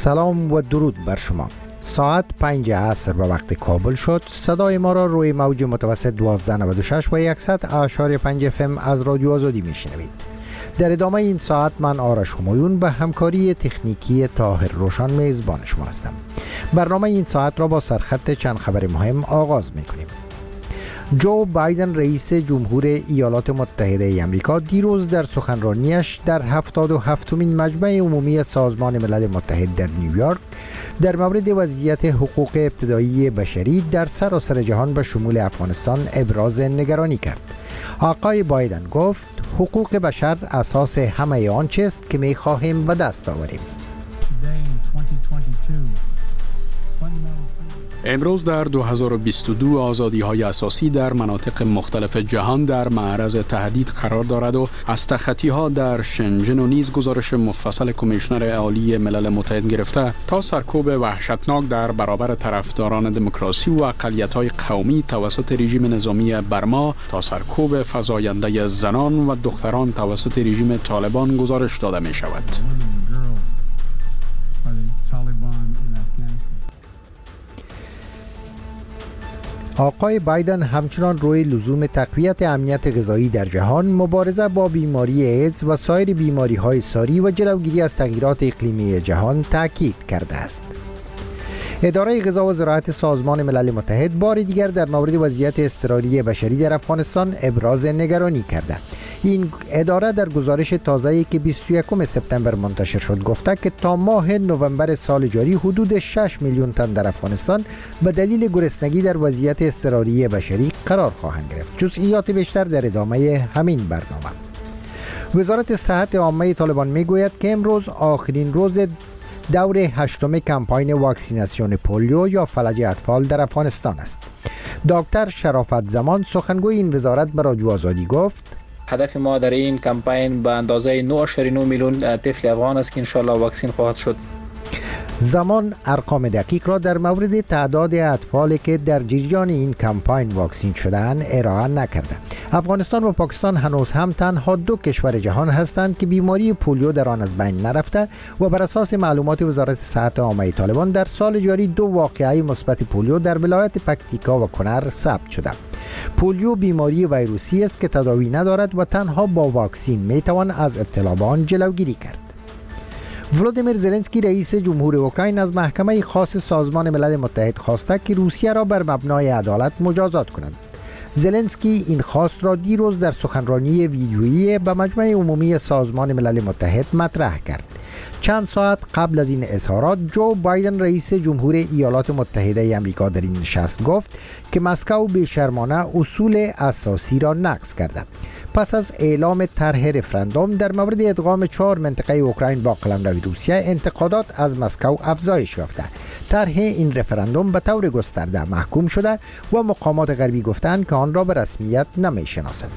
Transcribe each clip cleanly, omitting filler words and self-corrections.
سلام و درود بر شما. ساعت 5 عصر به وقت کابل شد. صدای ما را روی موج متوسط 1296 و 100.5 FM از رادیو آزادی میشنوید. در ادامه این ساعت من آرش همایون به همکاری تکنیکی طاهر روشن میزبان شما هستم. برنامه این ساعت را با سرخط چند خبر مهم آغاز میکنیم. جو بایدن رئیس جمهور ایالات متحده آمریکا دیروز در سخنرانیش در 77مین مجمع عمومی سازمان ملل متحد در نیویورک در مورد وضعیت حقوق ابتدایی بشری در سراسر جهان به شمول افغانستان ابراز نگرانی کرد. آقای بایدن گفت حقوق بشر اساس همه آنچه است که می‌خواهیم به دست آوریم. امروز در 2022 آزادی‌های اساسی در مناطق مختلف جهان در معرض تهدید قرار دارد و از تخطی‌ها در شنژن و نیز گزارش مفصل کمیشنر عالی ملل متحد گرفته تا سرکوب وحشتناک در برابر طرفداران دموکراسی و اقلیت‌های قومی توسط رژیم نظامی برما تا سرکوب فزاینده زنان و دختران توسط رژیم طالبان گزارش داده می‌شود. آقای بایدن همچنان روی لزوم تقویت امنیت غذایی در جهان، مبارزه با بیماری ایدز و سایر بیماری‌های ساری و جلوگیری از تغییرات اقلیمی جهان تاکید کرده است. اداره غذا و زراعت سازمان ملل متحد بار دیگر در مورد وضعیت اضطراری بشری در افغانستان ابراز نگرانی کرده. این اداره در گزارش تازه‌ای که 21 سپتامبر منتشر شد گفته که تا ماه نوامبر سال جاری حدود 6 میلیون تن در افغانستان به دلیل گرسنگی در وضعیت اضطراری بشری قرار خواهند گرفت. جزئیات بیشتر در ادامه همین برنامه. وزارت صحت عامه طالبان میگوید که امروز آخرین روز دور 8 کمپاین واکسیناسیون پولیو یا فلج اطفال در افغانستان است. دکتر شرافت زمان سخنگوی این وزارت به رادیو آزادی گفت هدف ما در این کمپاین به اندازه 9.9 میلیون طفل افغان است که انشالله واکسین خواهد شد. زمان ارقام دقیق را در مورد تعداد اطفالی که در جریان این کمپاین واکسین شدند ارائه نکرده. افغانستان و پاکستان هنوز هم تنها دو کشور جهان هستند که بیماری پولیو در آن از بین نرفته و بر اساس معلومات وزارت صحت عامه طالبان در سال جاری 2 واقعه مثبت پولیو در ولایت پکتیکا و کنر ثبت شده. پولیو بیماری ویروسی است که تداوی ندارد و تنها با واکسین میتوان از ابتلا به آن جلوگیری کرد. ولودیمیر زلنسکی رئیس جمهور اوکراین از محکمه خاص سازمان ملل متحد خواسته که روسیه را بر مبنای عدالت مجازات کند. زلنسکی این خواست را دیروز در سخنرانی ویدیویی به مجمع عمومی سازمان ملل متحد مطرح کرد. چند ساعت قبل از این اظهارات جو بایدن رئیس جمهور ایالات متحده آمریکا در این نشست گفت که مسکو بی‌شرمانه اصول اساسی را نقض کرده. پس از اعلام طرح رفراندوم در مورد ادغام 4 منطقه اوکراین با قلمرو روسیه، انتقادات از مسکو افزایش یافته. طرح این رفراندوم به طور گسترده محکوم شده و مقامات غربی گفتند که آن را به رسمیت نمی‌شناسند.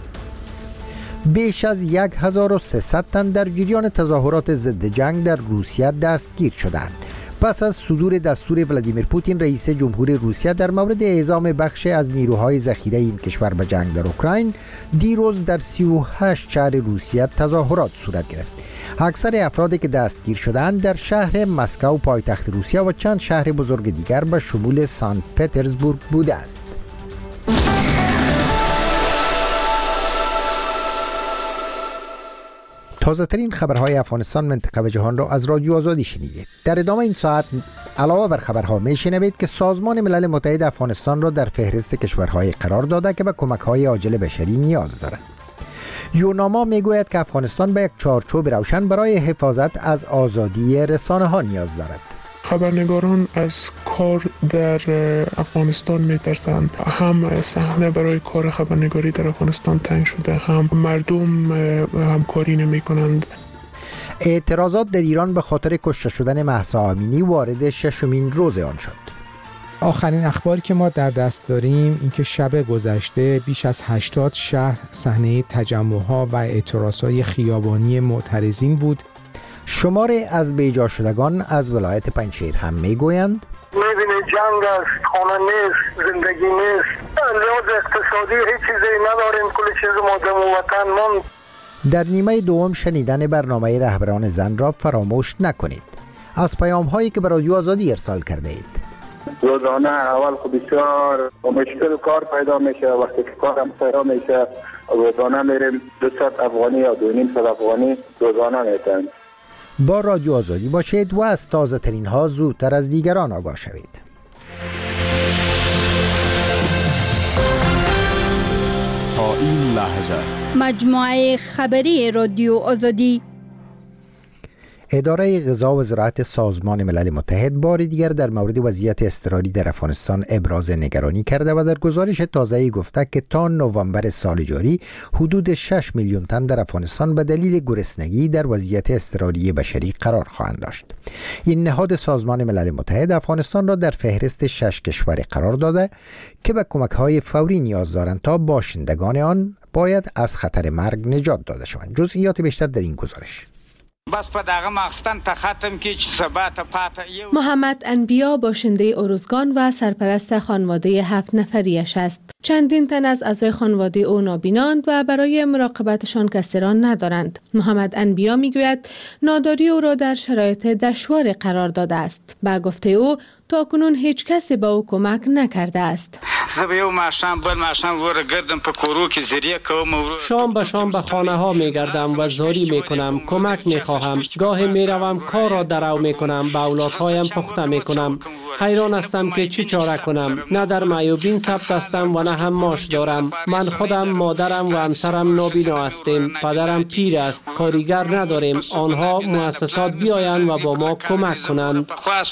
بیش از 1300 تن در جریان تظاهرات ضد جنگ در روسیه دستگیر شدند. پس از صدور دستور ولادیمیر پوتین رئیس جمهور روسیه در مورد اعزام بخش از نیروهای ذخیره این کشور به جنگ در اوکراین، دیروز در 38 شهر روسیه تظاهرات صورت گرفت. اکثر افرادی که دستگیر شدند در شهر مسکو پایتخت روسیه و چند شهر بزرگ دیگر به شمول سنت پترزبورگ بوده است. تازه ترین خبرهای افغانستان، منطقه و جهان را از رادیو آزادی شنیدید. در ادامه این ساعت علاوه بر خبرها میشنوید که سازمان ملل متحد افغانستان را در فهرست کشورهای قرار داده که به کمک‌های عاجل بشری نیاز دارند. یوناما میگوید که افغانستان به یک چارچوب روشن برای حفاظت از آزادی رسانه‌ها نیاز دارد. خبرنگاران از کار در افغانستان میترسند. هم صحنه برای کار خبرنگاری در افغانستان تنگ شده، هم مردم همکاری نمی کنند. اعتراضات در ایران به خاطر کشته شدن مهسا امینی وارد 6مین روز آن شد. آخرین اخباری که ما در دست داریم این که شب گذشته بیش از 80 شهر صحنه تجمع‌ها و اعتراضات خیابانی معترضین بود. شماری از بیجا شدگان از ولایت پنجشیر هم میگویند میبینی جنگ است، خانه نیست، زندگی نیست، لحاظ اقتصادی هیچ چیزی نداریم، کل چیز ما در وطن ماند. در نیمه دوم شنیدن برنامه رهبران زن را فراموش نکنید. از پیام هایی که به رادیو آزادی ارسال کرده اید. روزانه اول خب بسیار مشکل کار پیدا میشه، وقتی که کارم پیدا میشه روزانه میریم 200 افغانی یا 2.5 افغانی روزانه میتن. با رادیو آزادی باشید و از تازه ترین ها زودتر از دیگران آگاه شوید. تا این لحظه مجموعه خبری رادیو آزادی. اداره غذا و زراعت سازمان ملل متحد بار دیگر در مورد وضعیت اضطراری در افغانستان ابراز نگرانی کرده و در گزارش تازه‌ای گفته که تا نوامبر سال جاری حدود 6 میلیون تن در افغانستان به دلیل گرسنگی در وضعیت اضطراری بشری قرار خواهند داشت. این نهاد سازمان ملل متحد افغانستان را در فهرست 6 کشور قرار داده که به کمک‌های فوری نیاز دارند تا باشندگان آن باید از خطر مرگ نجات داده شوند. جزئیات بیشتر در این گزارش. بس په دغه مقصد ته ختم کی چې سبا ته پاته. محمد انبیا باشنده ارزگان و سرپرست خانواده 7 نفریش است. چندین تن از اعضای خانواده او نابیناند و برای مراقبتشان کسی را ندارند. محمد انبیا میگوید ناداری او را در شرایط دشوار قرار داده است. با گفته او تاکنون هیچ کسی به او کمک نکرده است. شام به شام به خانه ها می گردم و زاری می کنم، کمک می خواهم. گاهی می روم کار را درو می کنم، به اولادهایم پخته می کنم. حیران هستم که چی چاره کنم. نه در معیوبین ثبت هستم و نه هم معاش دارم. من خودم، مادرم و همسرم نابینا هستیم. پدرم پیر است. کارگر نداریم. آنها مؤسسات بیایند و با ما کمک کنند.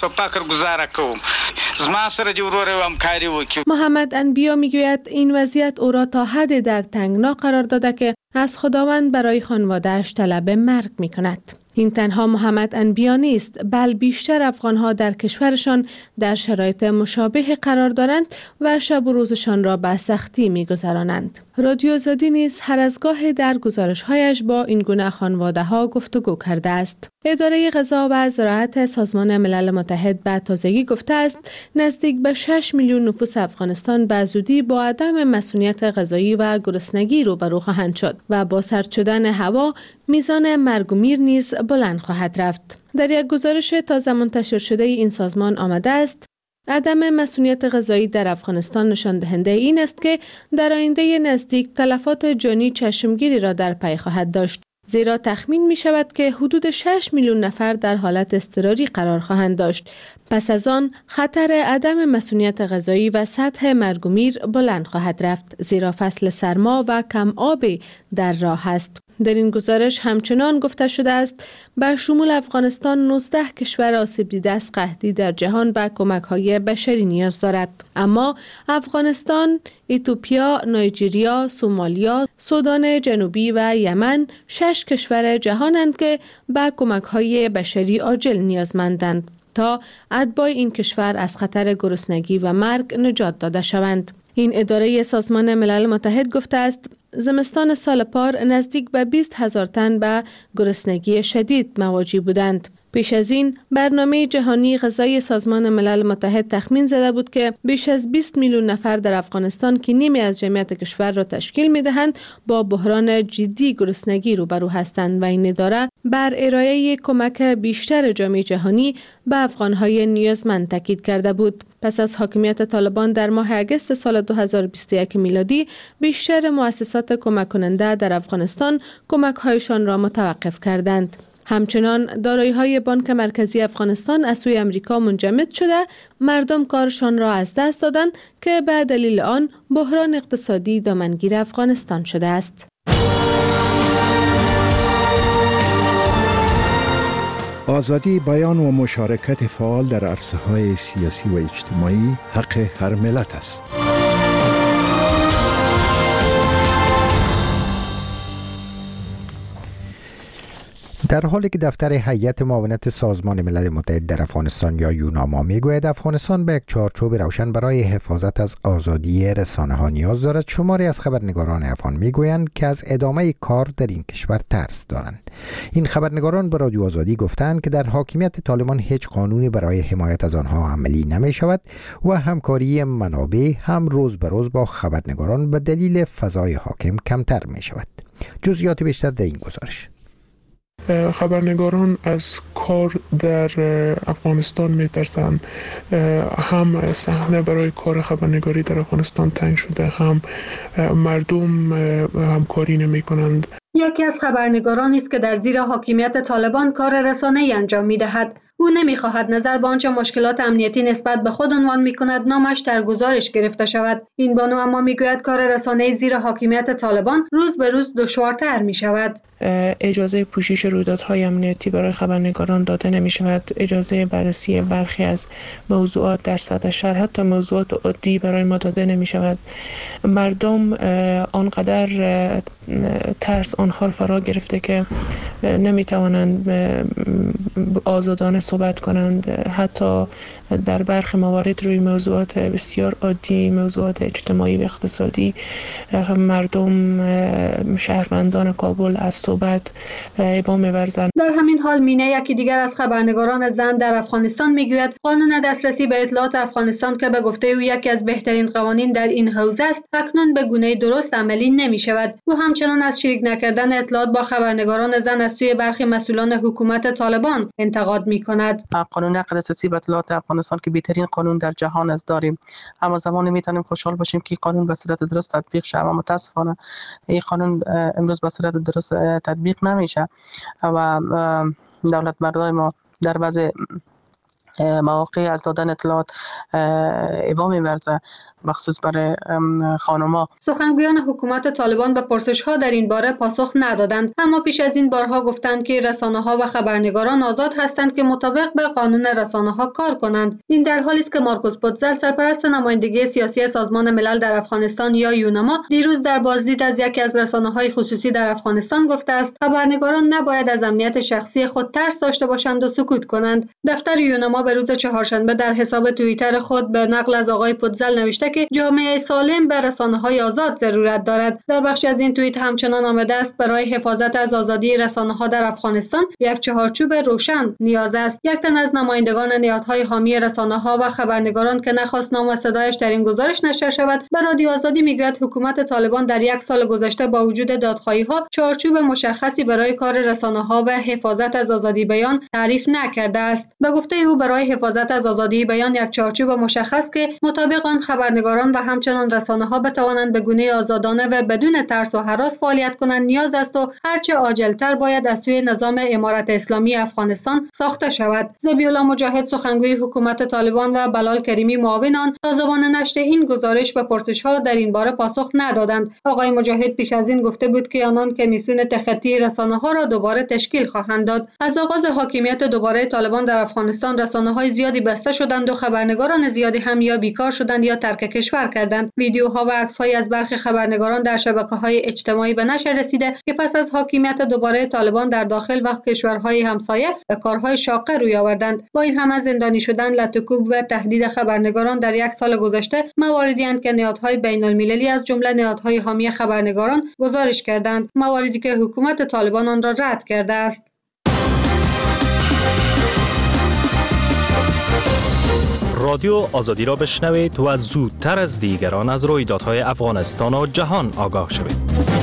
محمد انبیا میگوید این وضعیت او را تا حد در تنگنا قرار داده که از خداوند برای خانواده‌اش طلب مرگ میکند. این تنها محمد انبیا نیست، بل بیشتر افغانها در کشورشان در شرایط مشابه قرار دارند و شب و روزشان را به سختی می‌گذرانند. رادیو آزادی نیز هر از گاه در گزارش‌هایش با این گونه خانواده‌ها گفتگو کرده است. اداره غذا و زراعت سازمان ملل متحد به تازگی گفته است نزدیک به 6 میلیون نفوس افغانستان به زودی با عدم مسئولیت غذایی و گرسنگی روبرو خواهند شد و با سرد شدن هوا میزان مرگ و میر نیز بلند خواهد رفت. در یک گزارش تازه منتشر شده این سازمان آمده است عدم مسئولیت غذایی در افغانستان نشان دهنده این است که در آینده نزدیک تلفات جانی چشمگیری را در پی خواهد داشت، زیرا تخمین می شود که حدود 6 میلیون نفر در حالت اضطراری قرار خواهند داشت. پس از آن خطر عدم مسئولیت غذایی و سطح مرگ و میر بلند خواهد رفت، زیرا فصل سرما و کم آبی در راه است. در این گزارش همچنان گفته شده است به شمول افغانستان 19 کشور آسیب دیده از قحطی در جهان به کمک‌های بشری نیاز دارد. اما افغانستان، اتیوپیا، نایجریا، سومالیا، سودان جنوبی و یمن 6 کشور جهانند که به کمک‌های بشری عاجل نیازمندند تا اتباع این کشور از خطر گرسنگی و مرگ نجات داده شوند. این اداره سازمان ملل متحد گفته است زمستان سال پار نزدیک به 20,000 تن به گرسنگی شدید مواجه بودند. پیش از این برنامه جهانی غذایی سازمان ملل متحد تخمین زده بود که بیش از 20 میلیون نفر در افغانستان که نیمی از جمعیت کشور را تشکیل می‌دهند با بحران جدی گرسنگی روبرو هستند و این اداره بر ارائه کمک بیشتر جامعه جهانی به افغان‌های نیازمند تاکید کرده بود. پس از حاکمیت طالبان در ماه اگست سال 2021 میلادی بیشتر مؤسسات کمک کننده در افغانستان کمک‌هایشان را متوقف کردند. همچنان دارایی‌های بانک مرکزی افغانستان از سوی امریکا منجمد شده، مردم کارشان را از دست دادند که به دلیل آن بحران اقتصادی دامنگیر افغانستان شده است. آزادی بیان و مشارکت فعال در عرصه‌های سیاسی و اجتماعی حق هر ملت است. در حالی که دفتر هیئت معاونت سازمان ملل متحد در افغانستان یا یوناما میگوید افغانستان به یک چارچوب روشن برای حفاظت از آزادی رسانه‌ها نیاز دارد، شماری از خبرنگاران افغان میگویند که از ادامه کار در این کشور ترس دارند. این خبرنگاران به رادیو آزادی گفتند که در حاکمیت طالبان هیچ قانونی برای حمایت از آنها عملی نمی شود و همکاری منابع هم روز به روز با خبرنگاران به دلیل فضای حاکم کمتر می شود. جزئیات بیشتر در این گزارش. خبرنگاران از کار در افغانستان میترسند. هم صحنه برای کار خبرنگاری در افغانستان تنگ شده، هم مردم همکاری نمی کنند. یکی از خبرنگارانی است که در زیر حاکمیت طالبان کار رسانه‌ای انجام می‌دهد. او نمی‌خواهد نظر به آنچه مشکلات امنیتی نسبت به خود عنوان می‌کند نامش در گزارش گرفته شود. این بانو اما می‌گوید کار رسانه‌ای زیر حاکمیت طالبان روز به روز دشوارتر می‌شود. اجازه پوشش رویدادهای امنیتی برای خبرنگاران داده نمی‌شود. اجازه بررسی برخی از موضوعات در سطح شهر، حتی موضوعات عادی برای ما داده نمی‌شود. مردم آنقدر ترس آنها فرا گرفته که نمی‌توانند آزادانه صحبت کنند. حتی در برخی موارد روی موضوعات بسیار عادی، موضوعات اجتماعی و اقتصادی، مردم شهروندان کابل از صحبت ابا می‌ورزند. در همین حال مینه، یکی دیگر از خبرنگاران زن در افغانستان، میگوید قانون دسترسی به اطلاعات افغانستان که به گفته او یکی از بهترین قوانین در این حوزه است، اکنون به گونه درست عملی نمی‌شود. او همچنان از شریک نکردن اطلاعات با خبرنگاران زن از سوی برخی مسئولان حکومت طالبان انتقاد می‌کند. قانون دسترسی به اطلاعات افغانستان که بهترین قانون در جهان است داریم، اما زمانی میتونیم خوشحال باشیم که قانون به صورت درست تطبیق شه، اما متاسفانه این قانون امروز به صورت درست تطبیق نمیشه و دولت مردای ما در بعض مواقع از دادن اطلاعات ابا می‌ورزه، مخصوص برای خانم‌ها. سخنگویان حکومت طالبان به پرسش‌ها در این باره پاسخ ندادند، اما پیش از این بارها گفتند که رسانه‌ها و خبرنگاران آزاد هستند که مطابق به قانون رسانه‌ها کار کنند. این در حالی است که مارکوس پوتزل، سرپرست نمایندگی سیاسی سازمان ملل در افغانستان یا یونما، دیروز در بازدید از یکی از رسانه‌های خصوصی در افغانستان گفته است خبرنگاران نباید از امنیت شخصی خود ترس داشته باشند و سکوت کنند. دفتر یونما به روز چهارشنبه در حساب توییتر خود به نقل از آقای پوتزل نوشته که جامعه سالم به رسانه‌های آزاد ضرورت دارد. در بخشی از این توییت همچنان آمده است برای حفاظت از آزادی رسانه‌ها در افغانستان یک چهارچوب روشن نیاز است. یک تن از نمایندگان نهادهای حامی رسانه‌ها و خبرنگاران که نخواست نام و صدایش در این گزارش نشر شود، به رادیو آزادی میگوید حکومت طالبان در یک سال گذشته با وجود دادخواهی‌ها چهارچوب مشخصی برای کار رسانه‌ها و حفاظت از آزادی بیان تعریف نکرده است. به گفته او برای حفاظت از آزادی بیان یک چهارچوب مشخص که مطابق آن خبرنگاران و همچنان رسانه‌ها بتوانند به گونه آزادانه و بدون ترس و هراس فعالیت کنند نیاز است و هرچه عاجل‌تر باید از سوی نظام امارت اسلامی افغانستان ساخته شود. ذبیح‌الله مجاهد، سخنگوی حکومت طالبان، و بلال کریمی، معاون آن، تا زمان نشر این گزارش به پرسش‌ها در این باره پاسخ ندادند. آقای مجاهد پیش از این گفته بود که آنان کمیسیون تخطی رسانه‌ها را دوباره تشکیل خواهند داد. از آغاز حاکمیت دوباره طالبان در افغانستان رسانه‌های زیادی بسته شدند و خبرنگاران زیادی هم یا بیکار شدند یا ترک کشور کردند. ویدیوها و عکس‌های از برخی خبرنگاران در شبکه‌های اجتماعی به نشر رسیده که پس از حاکمیت دوباره طالبان در داخل و کشورهای همسایه به کارهای شاقه روی آوردند. با این همه زندانی شدن، لطوکوب و تهدید خبرنگاران در یک سال گذشته مواردی اند که نهادهای بین‌المللی از جمله نهادهای حامی خبرنگاران گزارش کردند، مواردی که حکومت طالبان آن را رد کرده است. رادیو آزادی را بشنوید و زودتر از دیگران از رویدادهای افغانستان و جهان آگاه شوید.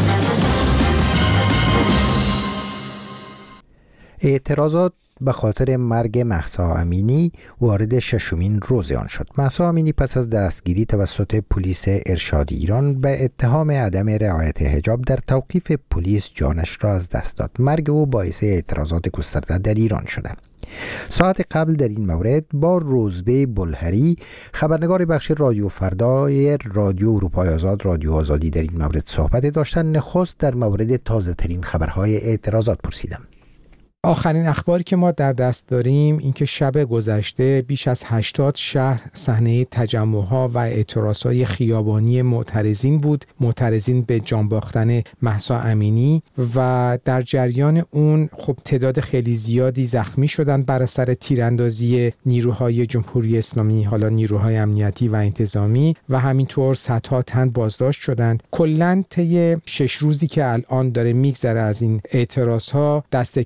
اعتراضات به خاطر مرگ مهسا امینی وارد ششمین روز آن شد. مهسا امینی پس از دستگیری توسط پلیس ارشاد ایران به اتهام عدم رعایت حجاب در توقیف پلیس جانش را از دست داد. مرگ او باعث اعتراضات گسترده در ایران شده. ساعت قبل در این مورد با روزبه بلهری، خبرنگار بخش رادیو فردای رادیو اروپای آزاد، رادیو آزادی، در این مورد صحبت داشتن. نخست در مورد تازه ترین خبرهای اعتراضات پرسیدم. آخرین اخباری که ما در دست داریم این که شب گذشته بیش از 80 شهر صحنه تجمع‌ها و اعتراضهای خیابانی معترضین بود، معترضین به جان باختن مهسا امینی، و در جریان اون خب تعداد خیلی زیادی زخمی شدند بر اثر تیراندازی نیروهای جمهوری اسلامی، حالا نیروهای امنیتی و انتظامی، و همینطور صدها تن بازداشت شدند. کلاً طی 6 روزی که الان داره میگذره از این اعتراضها، دست کم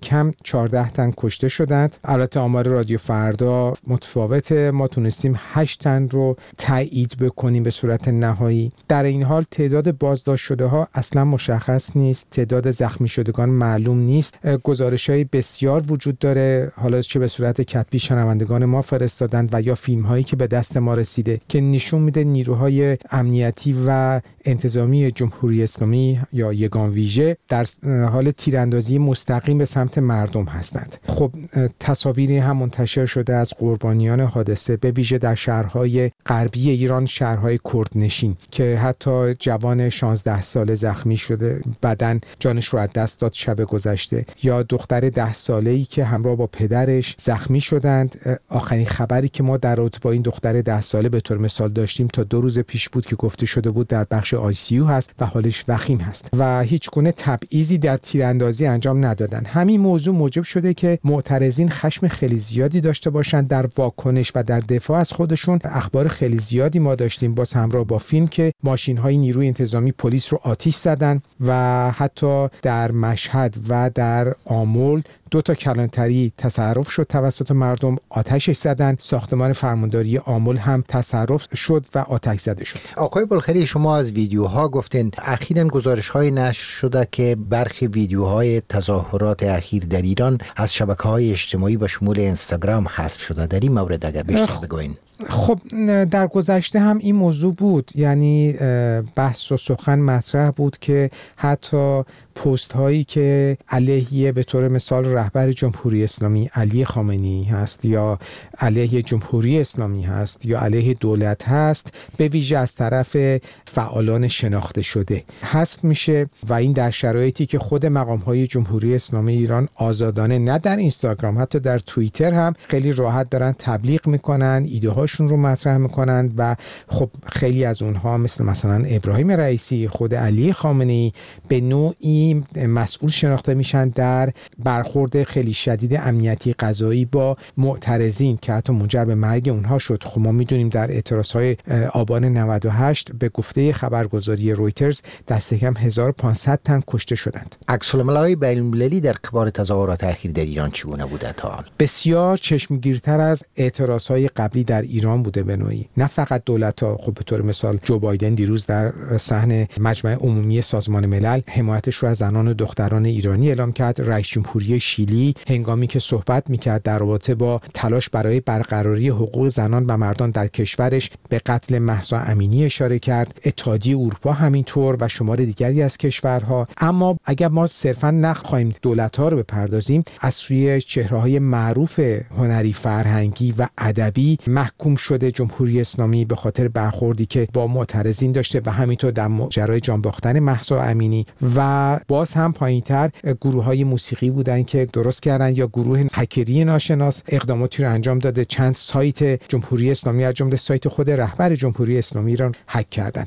14 تن کشته شدند. البته آمار رادیو فردا متفاوته، ما تونستیم 8 تن رو تایید بکنیم به صورت نهایی. در این حال تعداد بازداشت شده ها اصلا مشخص نیست، تعداد زخمی شدگان معلوم نیست. گزارش‌های بسیار وجود داره، حالا چه به صورت کتبی شنوندگان ما فرستادند و یا فیلم‌هایی که به دست ما رسیده که نشون میده نیروهای امنیتی و انتظامی جمهوری اسلامی یا یگان ویژه در حال تیراندازی مستقیم به سمت مردم هستند. خب تصاویری هم منتشر شده از قربانیان حادثه، به ویژه در شهرهای غربی ایران، شهرهای کردنشین که حتی جوان 16 ساله زخمی شده، بعداً جانش رو از دست داد شب گذشته، یا دختر 10 ساله‌ای که همراه با پدرش زخمی شدند. آخرین خبری که ما در رابطه با این دختر 10 ساله به طور مثال داشتیم تا 2 روز پیش بود که گفته شده بود در بخش ICU هست و حالش وخیم هست و هیچ گونه تبعیضی در تیراندازی انجام ندادن. همین موضوع موجب شده که معترضین خشم خیلی زیادی داشته باشند در واکنش و در دفاع از خودشون. اخبار خیلی زیادی ما داشتیم باز همراه با فیلم که ماشین‌های نیروی انتظامی پلیس رو آتش زدن و حتی در مشهد و در آمل 2 تا کلانتری تصرف شد توسط مردم، آتشش زدن. ساختمان فرمانداری آمل هم تصرف شد و آتش زده شد. آقای بلخری، شما از ویدیوها گفتین اخیراً گزارش‌های نشر شده که برخی ویدیوهای تظاهرات اخیر در ایران از شبکه‌های اجتماعی به شمول اینستاگرام حذف شده. در این مورد اگر بیشتر بگوین. خب در گذشته هم این موضوع بود، یعنی بحث و سخن مطرح بود که حتی پست هایی که علیه به طور مثال رهبر جمهوری اسلامی علی خامنه‌ای هست یا علیه جمهوری اسلامی هست یا علیه دولت هست، به ویژه از طرف فعالان شناخته شده حذف میشه و این در شرایطی که خود مقام های جمهوری اسلامی ایران آزادانه، نه در اینستاگرام، حتی در توییتر هم خیلی راحت دارن تبلیغ میکنن، ایده هاشون رو مطرح میکنن و خب خیلی از اونها مثلا ابراهیم رئیسی، خود علی خامنه‌ای به نوعی مسئول شناخته میشن در برخورد خیلی شدید امنیتی قضایی با معترضین که حتی منجر به مرگ اونها شد. خب ما میدونیم در اعتراضهای آبان 98 به گفته خبرگزاری رویترز دست کم 1500 تن کشته شدند. عکس‌العمل‌های بین‌المللی در قبال تظاهرات اخیر در ایران چگونه بوده تا حال؟ بسیار چشمگیرتر از اعتراضهای قبلی در ایران بوده به نوعی. نه فقط دولت‌ها، خب به طور مثال جو بایدن دیروز در صحن مجمع عمومی سازمان ملل حمایتش رو از زنان و دختران ایرانی اعلام کرد. رئیس جمهوری شیلی هنگامی که صحبت می‌کرد در رابطه با تلاش برای برقراری حقوق زنان و مردان در کشورش به قتل مهسا امینی اشاره کرد. اتحادیه اروپا همینطور و شمار دیگری از کشورها. اما اگر ما صرفاً نخواهیم دولت‌ها رو بپردازیم، از سوی چهره‌های معروف هنری، فرهنگی و ادبی محکوم شده جمهوری اسلامی به خاطر برخوردی که با معترضین داشته و همینطور در ماجرای جان باختن مهسا امینی. و باز هم پایین‌تر گروه‌های موسیقی بودن که درست کردن یا گروه هکری ناشناس اقداماتی رو انجام داده، چند سایت جمهوری اسلامی از جمله سایت خود رهبر جمهوری اسلامی را هک کردن.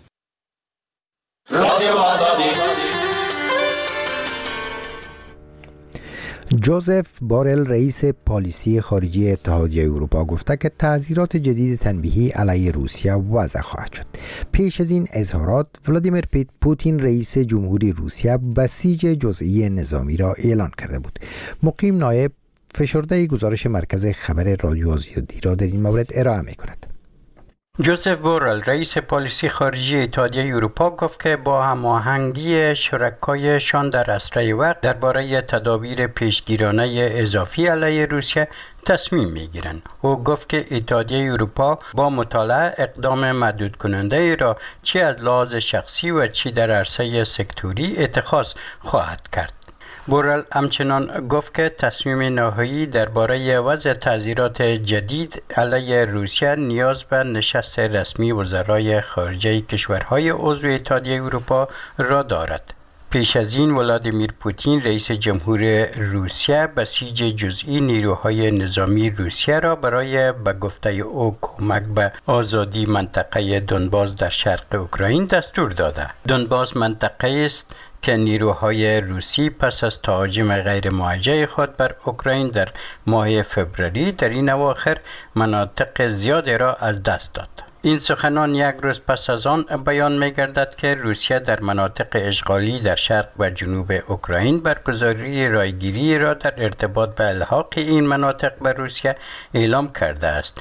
رادیو آزادی. جوزف بورل رئیس پالیسی خارجی اتحادیه اروپا گفته که تعزیرات جدید تنبیهی علیه روسیه وضع خواهد شد. پیش از این اظهارات ولادیمیر پوتین رئیس جمهوری روسیه بسیج جزئی نظامی را اعلان کرده بود. مقیم نایب فشرده گزارش مرکز خبر رادیو آزادی را در این مورد ارائه می‌کند. جوزف بورل رئیس پالیسی خارجی اتحادیه اروپا گفت که با هماهنگی شرکایشان در اسرع وقت درباره تدابیر پیشگیرانه اضافی علیه روسیه تصمیم میگیرند. او گفت که اتحادیه اروپا با مطالعه اقدام محدود کننده ای را چه از لحاظ شخصی و چه در عرصه سکتوری اتخاذ خواهد کرد. بورل همچنان گفت که تصمیم نهایی درباره وضع تعزیرات جدید علیه روسیه نیاز به نشست رسمی وزرای خارجه کشورهای عضو اتحادیه اروپا را دارد. پیش از این ولادیمیر پوتین رئیس جمهور روسیه بسیج جزئی نیروهای نظامی روسیه را برای به گفته او کمک به آزادی منطقه دونباس در شرق اوکراین دستور داده. دونباس منطقه است که نیروهای روسی پس از تهاجم غیر موجه خود بر اوکراین در ماه فوریه در این اواخر مناطق زیادی را از دست داد. این سخنان یک روز پس از آن بیان می‌گردد که روسیه در مناطق اشغالی در شرق و جنوب اوکراین برگزاری رایگیری را در ارتباط به الحاق این مناطق به روسیه اعلام کرده است.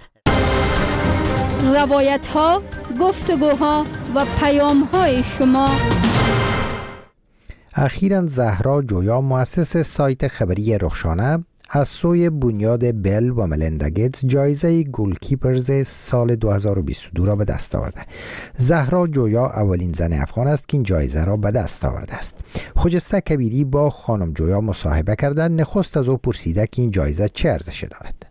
روایت ها، گفتگوها و پیام های شما. اخیراً زهرا جویا مؤسس سایت خبری رخشانه از سوی بنیاد بیل و ملیندا گیتس جایزه گولکیپرز سال 2022 را به دست آورده. زهرا جویا اولین زن افغان است که این جایزه را به دست آورده است. خجسته کبیری با خانم جویا مصاحبه کردن، نخست از او پرسیده که این جایزه چه ارزشی دارد.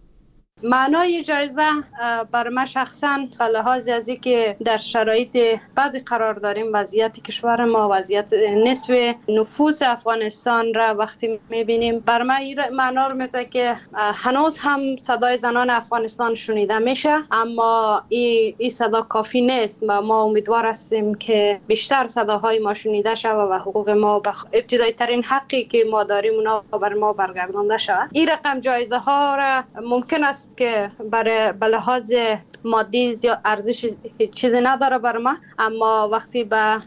معنای جایزه بر من شخصا به لحاظ از اینکه در شرایط بد قرار داریم، وضعیت کشور ما، وضعیت نصف نفوس افغانستان را وقتی میبینیم، بر من این معنا رو میده که هنوز هم صدای زنان افغانستان شنیده میشه، اما این صدا کافی نیست و ما امیدوار هستیم که بیشتر صداهای ما شنیده شود و حقوق ما به ابتدایی ترین حقی که ما داریم اونا بر ما برگردانده شود. این رقم جایزه ها را ممکن است که برای به لحاظ مادی یا ارزش چیزی نداره بر ما، اما وقتی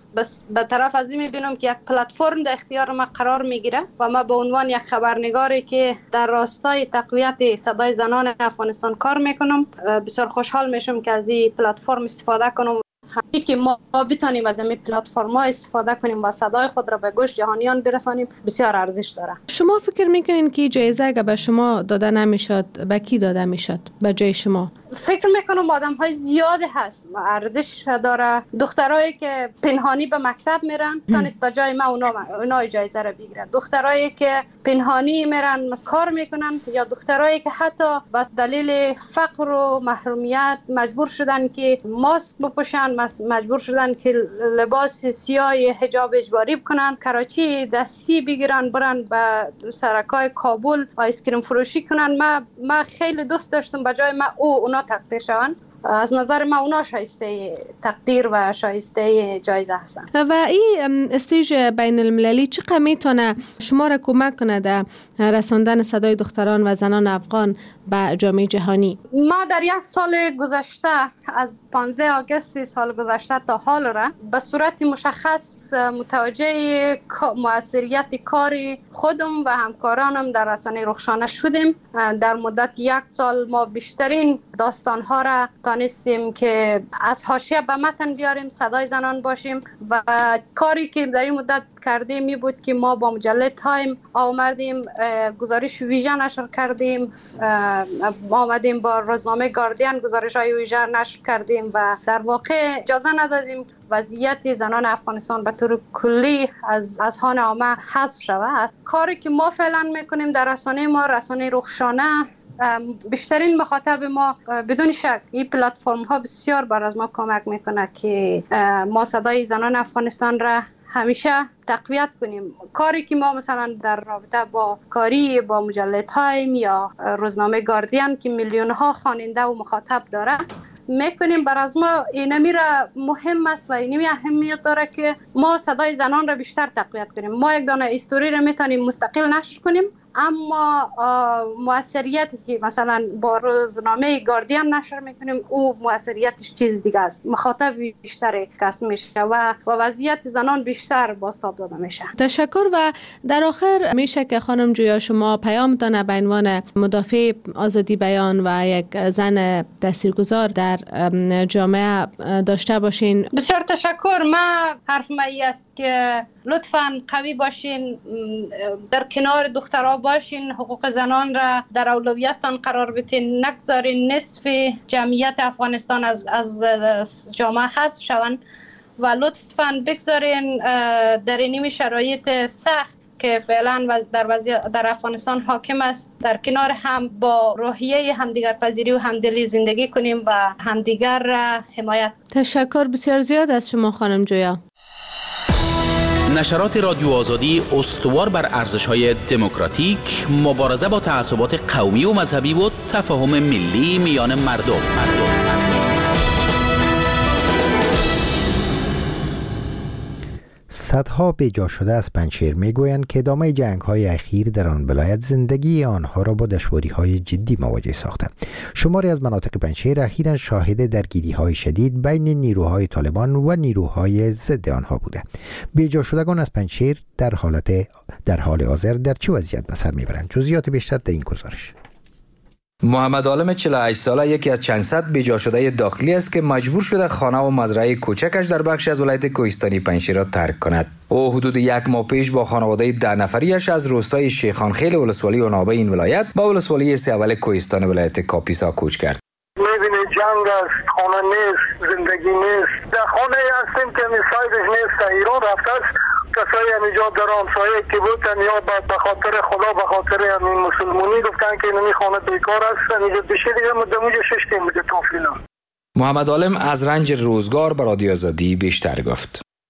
به طرف از این میبینم که یک پلتفرم در اختیار ما قرار میگیره و ما به عنوان یک خبرنگاری که در راستای تقویت صدای زنان افغانستان کار میکنم، بسیار خوشحال میشم که از این پلتفرم استفاده کنم. که ما بتانیم از این پلتفرم‌ها استفاده کنیم و صدای خود را به گوش جهانیان برسانیم بسیار ارزش داره. شما فکر میکنین که جایزه اگه به شما داده نمیشد به کی داده میشد به جای شما؟ فکر میکنم آدم‌های زیاده هست و ارزش داره. دخترایی که پنهانی به مکتب میرن تانست به جای ما اونا جایزه را بگیرن. دخترایی که پنهانی میرن کار میکنن، یا دخترایی که حتی بس دلیل فقر و محرومیت مجبور شدن که ماسک بپوشن، مجبور شدن که لباس سیاه حجاب اجباری بکنن، کراچی دستی بگیرن برن به سرکای کابل و ایسکریم فروشی کنن. ما خیلی دوست داشتم به جای ما اونا تقدیر شوند. از نظر ما اونا شایسته تقدیر و شایسته جایزه هستن. و این استیج بین المللی چقدر میتونه شما را کمک کنه در رساندن صدای دختران و زنان افغان به جامعه جهانی؟ ما در یک سال گذشته، از 15 آگوست سال گذشته تا حال را به صورت مشخص متوجه موثریت کار خودم و همکارانم در رسانه رخشانه شدیم. در مدت یک سال ما بیشترین داستانها را تانستیم که از حاشیه به متن بیاریم، صدای زنان باشیم و کاری که در این مدت کردیم می بود که ما با مجله تایم آمدیم گزارش ویژه نشر کردیم، آمدیم با روزنامه گاردین گزارش های ویژه نشر کردیم و در واقع اجازه ندادیم وضعیت زنان افغانستان به طور کلی از اذهان عامه حذف شود. کاری که ما فعلا میکنیم در رسانه ما، رسانه رخشانه، بیشترین مخاطب ما بدون شک این پلتفرم ها بسیار بر از ما کمک میکنه که ما صدای زنان افغانستان را همیشه تقویت کنیم. کاری که ما مثلا در رابطه با کاری با مجله تایم یا روزنامه گاردین که میلیون ها خواننده و مخاطب داره میکنیم، بر از ما اینمی را مهم است و اینمی اهمیت داره که ما صدای زنان را بیشتر تقویت کنیم. ما یک دانه استوری را میتونیم مستقل نشر کنیم، اما موثریتی که مثلا با روزنامه گاردین نشر میکنیم او موثریتش چیز دیگه است. مخاطب بیشتر کسب میشه و وضعیت زنان بیشتر بازتاب داده میشه. تشکر. و در آخر میشه که خانم جویا شما پیام دانه به عنوان مدافع آزادی بیان و یک زن تاثیرگذار در جامعه داشته باشین؟ بسیار تشکر. من حرف مایی است که لطفاً قوی باشین، در کنار دخترها باشین، حقوق زنان را در اولویتتان قرار بدین، نگذارین نصف جمعیت افغانستان از جامعه حذف شوند و لطفاً بگذارین در این شرایط سخت که فعلا در افغانستان حاکم است در کنار هم با روحیه همدیگر پذیری و همدلی زندگی کنیم و همدیگر را حمایت. تشکر بسیار زیاد از شما خانم جویا. نشرات رادیو آزادی استوار بر ارزش‌های دموکراتیک، مبارزه با تعصبات قومی و مذهبی و تفاهم ملی میان مردم. صدها بیجا شده از پنجشیر میگویند که ادامه جنگ‌های اخیر در آن ولایت زندگی آنها را با دشواری‌های جدی مواجه ساخته. شماری از مناطق پنجشیر اخیراً شاهد درگیری‌های شدید بین نیروهای طالبان و نیروهای ضد آنها بوده. بیجا شدگان از پنجشیر در حال حاضر در چه وضعیت به سر میبرند؟ جزئیات بیشتر در این گزارش. محمد عالم 48 ساله یکی از چند صد بیجا شده داخلی است که مجبور شده خانه و مزرعه کوچکش در بخشی از ولایت کوهستانی پنجشیر را ترک کند. او حدود 1 ماه پیش با خانواده 10 نفریش از روستای شیخانخیل ولسوالی عنابه این ولایت با ولسوالی سیاول کوهستان ولایت کاپیسا کوچ کرد. می‌بینی جنگ است، خانه نیست، زندگی نیست. در خانه هستیم که میسایدش نیست. ایران رفته است. کسایی همینجا در همسایه که بودن یا به خاطر خدا به خاطر همین مسلمانی گفتن که این خانه بیکار است. اینجا بشه دیگه مدموجه ششتیم بوده توفینا. محمد عالم از رنج روزگار به رادیو آزادی بیشتر گفت.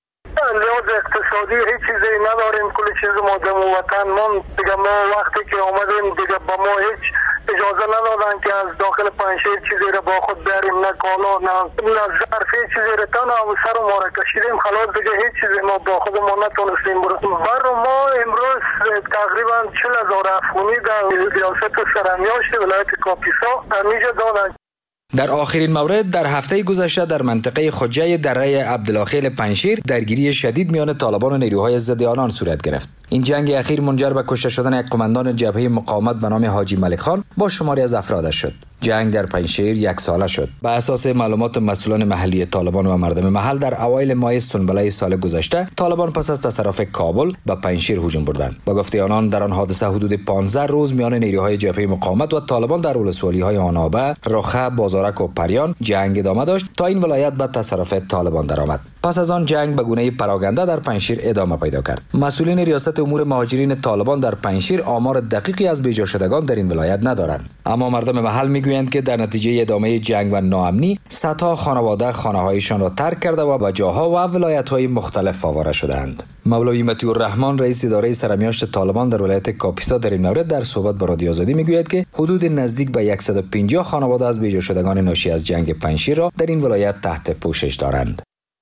لحاظ اقتصادی هیچ چیزی نداریم، کل چیز ما در وطن من دیگه ما وقتی که آمدیم دیگه با ما هیچ اجازه ندادن که از داخل پنجشیر چیزی را با خود بریم، نه کالا نه ظرف چیزی را تن و سر ما را کشیدیم. خلاص دیگه هیچ چیزی ما با خود ما نتونستیم برسیم. بر ما امروز تقریبا 40,000 افغانی در ریاست سرمیاشت ولایت کاپیسا همیشه دادن. در آخرین مورد در هفته گذشته در منطقه خجه دره عبدالخیل پنجشیر درگیری شدید میان طالبان و نیروهای ضد آنان صورت گرفت. این جنگ اخیر منجر به کشته شدن یک قماندان جبهه مقاومت به نام حاجی ملک خان با شماری از افرادش شد. جنگ در پنجشیر 1 ساله شد. به اساس معلومات مسئولان محلی طالبان و مردم محل در اوایل ماه سنبله سال گذشته طالبان پس از تصرف کابل به پنجشیر هجوم بردند. با گفته آنان در آن حادثه حدود 15 روز میان نیروهای جبهه مقاومت و طالبان در ولسوالی‌های آنابه، رخه، بازارک و پریان جنگ ادامه داشت تا این ولایت به تصرف طالبان درآمد. پس از آن جنگ به گونه پراگنده در پنجشیر ادامه پیدا کرد. مسئولین ریاست امور مهاجرین طالبان در پنجشیر آمار دقیقی از بیجا شدگان در این ولایت ندارند، اما مردم محل میگویند که در نتیجه ادامه جنگ و ناامنی صدها خانواده خانه‌هایشان را ترک کرده و به جاها و ولایت‌های مختلف آواره شدند. مولوی مطیع الرحمن رئیس اداره سرمیاشت طالبان در ولایت کاپیسا در این مورد در صحبت با رادیو آزادی میگوید که حدود نزدیک به 150 خانواده از بیجا شدگان ناشی از جنگ پنجشیر را در این ولایت تحت پوشش دارند.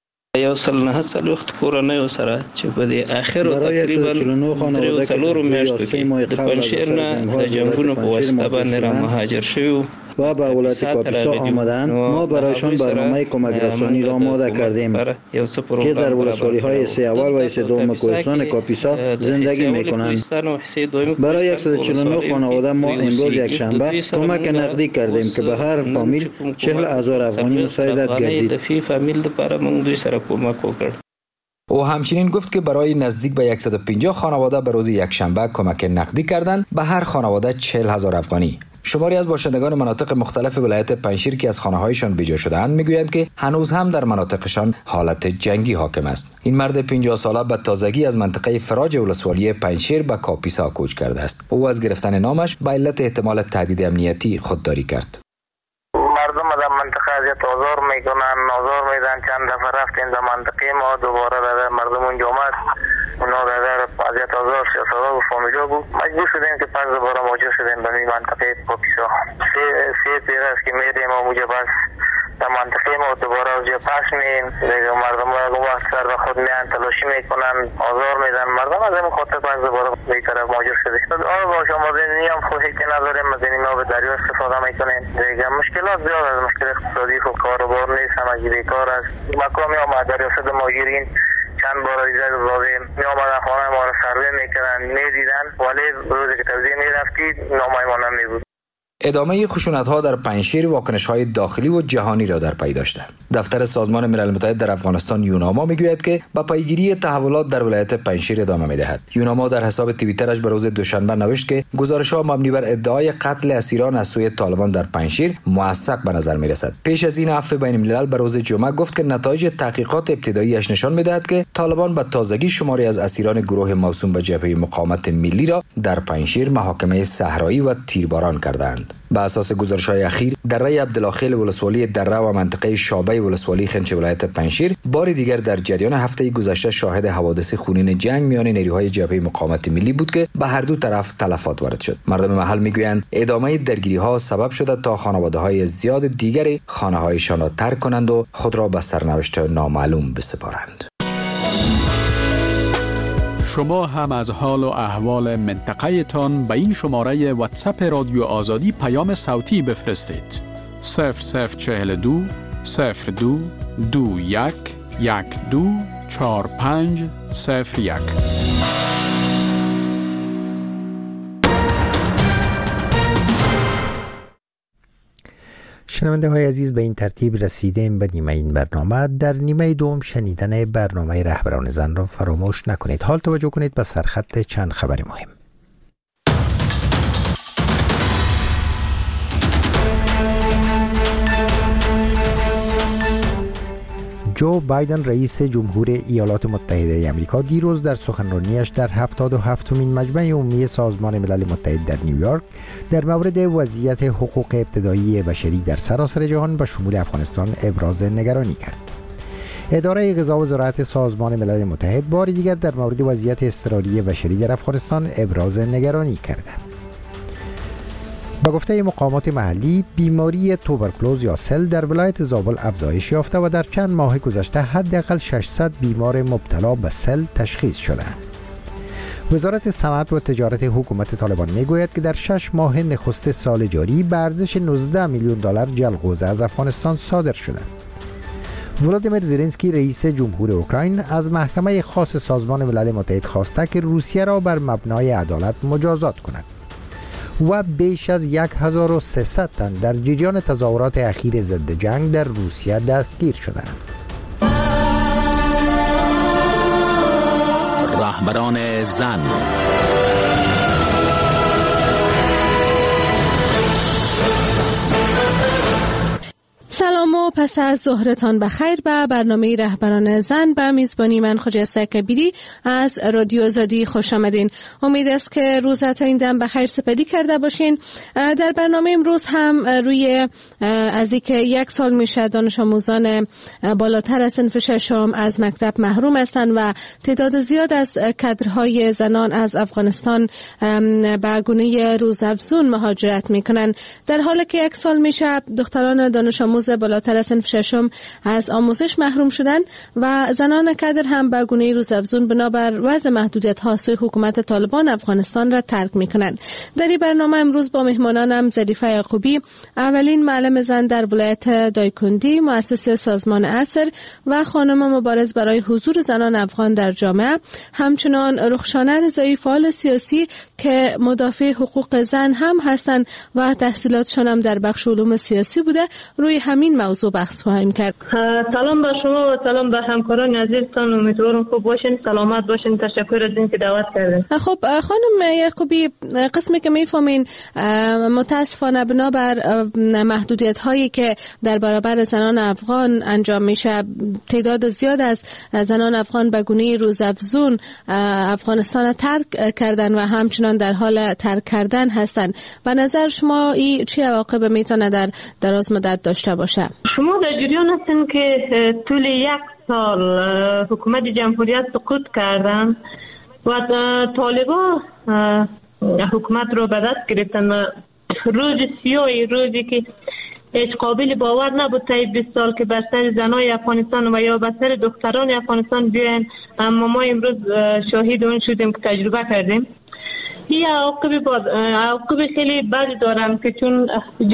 یو سل نه سلوخت کورنۍ سره چې په دې اخر تقریبا 3 میاشتو کې د پنجشیر نه د جنگونو په واسطه باندې را مهاجر شوی و به ولایت کاپیسا آمدند. ما برایشان برنامه کمک رسانی را آماده کردیم که در ولسوالی‌های سیاول و سدوم کوهستان کاپیسا زندگی می‌کنند. برای 149 خانواده ما امروز یک شنبه کمک نقدی کردیم که به هر فامیل 40,000 افغانی مساعدت گردید. او همچنین گفت که برای نزدیک به 150 خانواده به روز یکشنبه کمک نقدی کردند، به هر خانواده 40,000 افغانی. شماری از باشندگان مناطق مختلف ولایت پنجشیر که از خانه‌هایشان بیجا شده‌اند میگویند که هنوز هم در مناطقشان حالت جنگی حاکم است. این مرد 50 ساله به تازگی از منطقه فراج ولسوالی پنجشیر به کاپیسا کوچ کرده است. او از گرفتن نامش به علت احتمال تهدید امنیتی خودداری کرد. مردم در منطقه اذیت آزار میکنن، آزار میدن. چند دفعه رفتیم در منطقه ما، دوباره در مردم اونجا آمد، اونا در اذیت آزار سیاست‌ها و فامیلا بود. مجبور شدیم که پس دوباره مواجه شدیم به این منطقه کاپیسا. سه پیره است که میریم و اونجا بس در منطقه ما دوباره اونجا پس مییم. مردم ها وقت سر و خود میان تلاشی میکنن، آزار میدن. مردم از این خاطر پس دوباره به طرف مواجه شدیم. با شما دینی هم خودی که نداریم، از این ما به دریا استفاده میکنیم. دیگه مشکلات زیاد است، مشکل اقتصادی خب کاروبار نیست، همگی بیکار است. مقامی ها در ریاست مهاجرین چند بار ریزه دادیم، می آمدن خانه ما را سروی میکردن، میدیدن، ولی روزی که توزیع میرفتید نامای ما نمیبود. ادامه خشونت‌ها در پنجشیر واکنش‌های داخلی و جهانی را در پی داشته. دفتر سازمان ملل متحد در افغانستان یوناما میگوید که با پیگیری تحولات در ولایت پنجشیر ادامه می‌دهد. یوناما در حساب توییترش به روز دوشنبه نوشت که گزارش‌ها مبنی بر ادعای قتل اسیران از سوی طالبان در پنجشیر موثق به نظر می‌رسد. پیش از این عفو بین الملل به روز جمعه گفت که نتایج تحقیقات ابتدایی‌اش نشان می‌دهد که طالبان به تازگی شماری از اسیران گروه موسوم به جبهه مقاومت ملی را در پنجشیر محاکمه صحرایی و تیرباران کردند. به اساس گزارش‌های اخیر دره عبدالخیل ولسوالی دره و منطقه شابه ولسوالی خنچ ولایت پنجشیر بار دیگر در جریان هفته گذشته شاهد حوادث خونین جنگ میان نیروهای جبهه مقاومت ملی بود که به هر دو طرف تلفات وارد شد. مردم محل میگویند ادامه درگیری‌ها سبب شده تا خانواده‌های زیاد دیگری خانه‌هایشان را ترک کنند و خود را به سرنوشت نامعلوم بسپارند. شما هم از حال و احوال منطقه تان به این شماره واتساپ رادیو آزادی پیام صوتی بفرستید. 0042 02 21 12 45 01. شنونده های عزیز، به این ترتیب رسیدیم به نیمه این برنامه. در نیمه دوم شنیدن برنامه رهبران زن را فراموش نکنید. حال توجه کنید به سرخط چند خبر مهم. جو بایدن رئیس جمهور ایالات متحده آمریکا دیروز در سخنرانیش در 77مین مجمع عمومی سازمان ملل متحد در نیویورک در مورد وضعیت حقوق ابتدایی بشری در سراسر جهان به شمول افغانستان ابراز نگرانی کرد. اداره غذا و زراعت سازمان ملل متحد بار دیگر در مورد وضعیت اضطراری بشری در افغانستان ابراز نگرانی کرده. با گفته مقامات محلی، بیماری توبرکلوز یا سل در ولایت زابل افزایش یافته و در چند ماه گذشته حداقل 600 بیمار مبتلا به سل تشخیص شدند. وزارت صنعت و تجارت حکومت طالبان میگوید که در 6 ماه نخست سال جاری به ارزش 19 میلیون دلار جلغوزه از افغانستان صادر شده. ولادیمیر زلنسکی رئیس جمهور اوکراین از محکمه خاص سازمان ملل متحد خواسته که روسیه را بر مبنای عدالت مجازات کند. و بیش از 1300 تن در جریان تظاهرات اخیر ضد جنگ در روسیه دستگیر شدند. رهبران زن. سلام و پس از ظهرتان بخیر به برنامه رهبران زن به میزبانی من خجسته کبیری از رادیو آزادی خوش آمدین. امید است که روزها تا این دم بخیر سپری کرده باشین. در برنامه امروز هم روی از اینکه 1 سال میشه دانش آموزان بالاتر از صنف ششم از مکتب محروم هستند و تعداد زیاد از کادرهای زنان از افغانستان به گونه روزافزون مهاجرت میکنند، در حالی که 1 سال میشه دختران دانش آموز بالاتر از صنف ششم از آموزش محروم شدن و زنان کادر هم به گونه روزافزون بنابر وضع محدودیت‌ها سوی حکومت طالبان افغانستان را ترک می‌کنند. در این برنامه امروز با مهمانانم ظریفه یعقوبی، اولین معلم زن در ولایت دایکندی، مؤسس سازمان عصر و خانم مبارز برای حضور زنان افغان در جامعه، همچنان رخشانه رضایی فعال سیاسی که مدافع حقوق زن هم هستند و تحصیلاتشان هم در بخش علوم سیاسی بوده، روی همین موضوع بحث خواهیم کرد. سلام به شما و سلام به همکاران عزیزتان. امیدوارم خوب باشین، سلامت باشین. تشکر از اینکه دعوت کردین. خب خانم یعقوبی، قسمی که میفهمین متاسفانه بنابر محدودیت هایی که در برابر زنان افغان انجام میشه، تعداد زیاد از زنان افغان به گونه روزافزون افغانستان ترک کردن و همچنان در حال ترک کردن هستند. به نظر شما این چه عواقب میتونه در دراز مدت داشته باشه؟ شما در جریان هستین که طول 1 سال حکومت جمهوریت سقوط کردن و طالبان حکومت رو به دست گرفتن. روز سیاهی، روزی که هیچ قابل باور نبود تا 20 سال که بر سر زنای افغانستان و یا بر سر دختران افغانستان بیاین، اما ما امروز شاهد اون شدیم که تجربه کردیم. این عواقب خیلی بد دارم که چون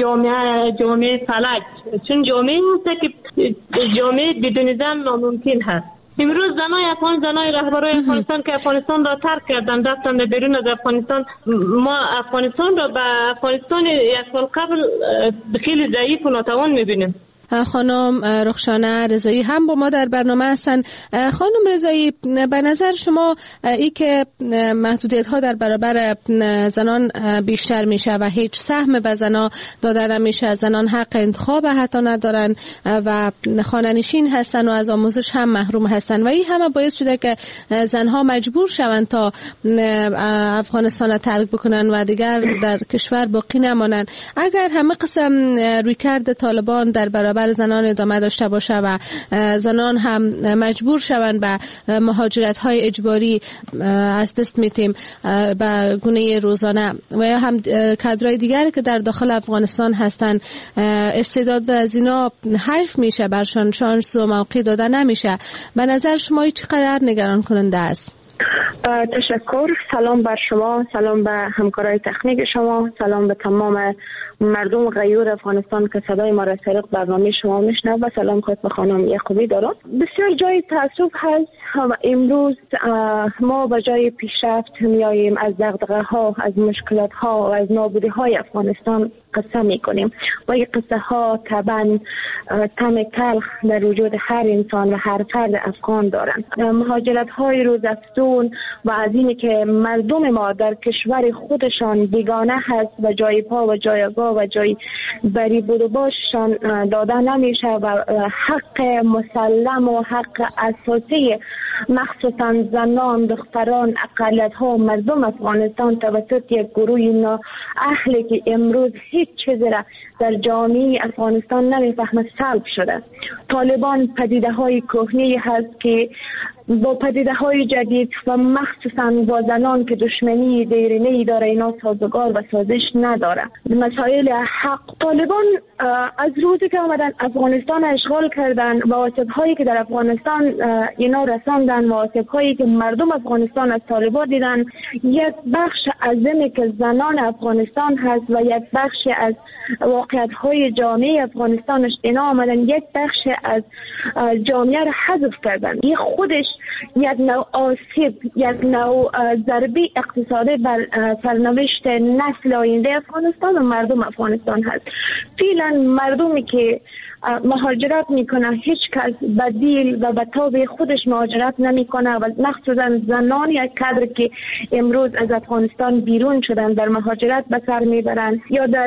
جامعه فلج، چون جامعه هست که جامعه بدون زن ناممکن هست. امروز زنای رهبرای افغانستان که افغانستان را ترک کردن، رفتن به بیرون از افغانستان، ما افغانستان را به افغانستان 1 سال قبل خیلی ضعیف و ناتوان میبینیم. خانم رخشانه رضایی هم با ما در برنامه هستن. خانم رضایی، به نظر شما ای که محدودیت ها در برابر زنان بیشتر میشه و هیچ سهم به زنان داده نمیشه، زنان حق انتخاب حتی ندارن و خانه‌نشین هستن و از آموزش هم محروم هستن و این همه باعث شده که زنها مجبور شوند تا افغانستان ترک بکنن و دیگر در کشور باقی نمانند. اگر همه قسم رویکرد طالبان در برابر زنان ادامه داشته باشه و زنان هم مجبور شوند به مهاجرت‌های اجباری از دست میتیم به گونه روزانه و یا هم کادرهای دیگر که در داخل افغانستان هستند، استعداد از اینا حیف میشه، برشان شانس و موقع داده نمیشه. به نظر شما چقدر نگران کننده است؟ تشکر. سلام بر شما، سلام به همکارای تکنیک شما، سلام به تمام مردم غیور افغانستان که صدای ما را از طریق برنامه شما میشنوه و سلام خاص به خانم یعقوبی دارم. بسیار جای تاسف هست امروز ما به جای پیشرفت میاییم از دغدغه ها، از مشکلات ها و از نابودی های افغانستان قصه میکنیم و این قصه ها طبعا طعم تلخ در وجود هر انسان و هر فرد افغان دارند. مهاجرت های روزافزون و از اینی که مردم ما در کشور خودشان بیگانه هست و جای پا و جایگاه و جای بری بود و باششان داده نمیشه و حق مسلم و حق اساسی مخصوصا زنان، دختران، اقلیت ها و مردم افغانستان توسط یک گروه نااهلی که امروز هیچ چیزی را در جامعه افغانستان نمیفهمه سلب شده. طالبان پدیده های کهنی هست که با پدیده های جدید و مخصوصا با زنان که دشمنی دیرینه‌ای داره اینا سازگار و سازش نداره. مسائل حق طالبان از روزی که آمدن افغانستان اشغال کردن و آسیب هایی که در افغانستان اینا رساندن و آسیب هایی که مردم افغانستان از طالبان دیدن، یک بخش عظیمی که زنان افغانستان هست و یک بخش از واقعیت های جامعه افغانستانش اینا آمدن یک بخش از جامعه را حذف کردن. این خودش یک نوع آسیب، یک نوع ضربه اقتصادی بر سرنوشت نسل آینده افغانستان و مردم افغانستان هست. فعلا مردمی که مهاجرت میکنه هیچ کس بدیل و به تاب خودش مهاجرت نمیکنه و مخصوصا زنان یک کادر که امروز از افغانستان بیرون شدن در مهاجرت به سر میبرن،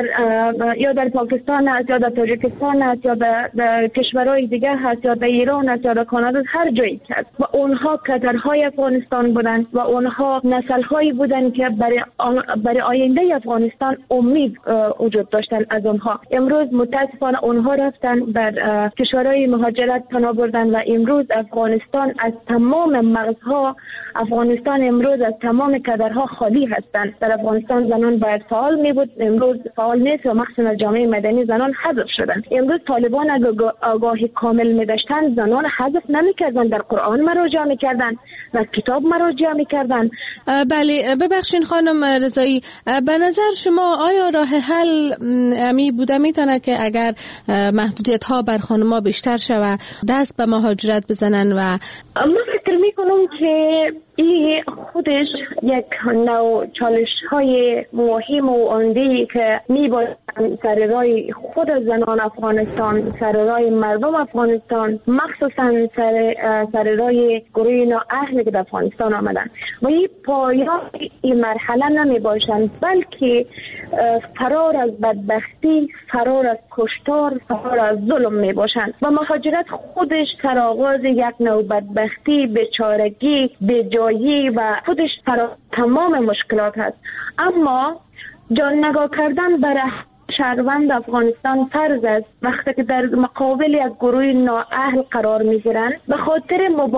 یا در پاکستان هست یا در تاجیکستان هست یا در کشورهای دیگه هست یا در ایران هست یا در کانادا، هر جایی هست و اونها کادرهای افغانستان بودن و اونها نسل‌هایی بودن که برای آینده افغانستان امید وجود داشتن از اونها. امروز متاسفانه اونها رفتن بر کشورهای مهاجرت پناه بردن و امروز افغانستان از تمام مغزها، افغانستان امروز از تمام کادرها خالی هستند. در افغانستان زنان باید فعال می بود، امروز فعال نیست و مخصوصا جامعه مدنی زنان حذف شدن. امروز طالبان اگر آگاهی کامل می داشتن زنان حذف نمی کردن، در قرآن مراجعه می کردن و کتاب مراجعه می کردن. بله ببخشین خانم رضایی، به نظر شما آیا راه حل امی بوده میتونه که اگر محدودیت ها بر خانم‌ها بیشتر شود دست به مهاجرت بزنن؟ و من فکر میکنم که این خودش یک نوع چالش های مهم و عمده‌ای که میباید سر راه خود زنان افغانستان، سر راه مردم افغانستان، مخصوصا سر راه گروه نااهلی که در افغانستان آمدن و این پایان این مرحله نمی باشند، بلکه فرار از بدبختی، فرار از کشتار، فرار از ظلم می باشند و مهاجرت خودش سرآغاز یک نوع بدبختی، بیچارگی، بیجایی و خودش تمام مشکلات هست. اما جان نگاه کردن برای شهروند افغانستان فرض است وقتی که در مقابل یک گروه نااهل قرار میگیرند به خاطر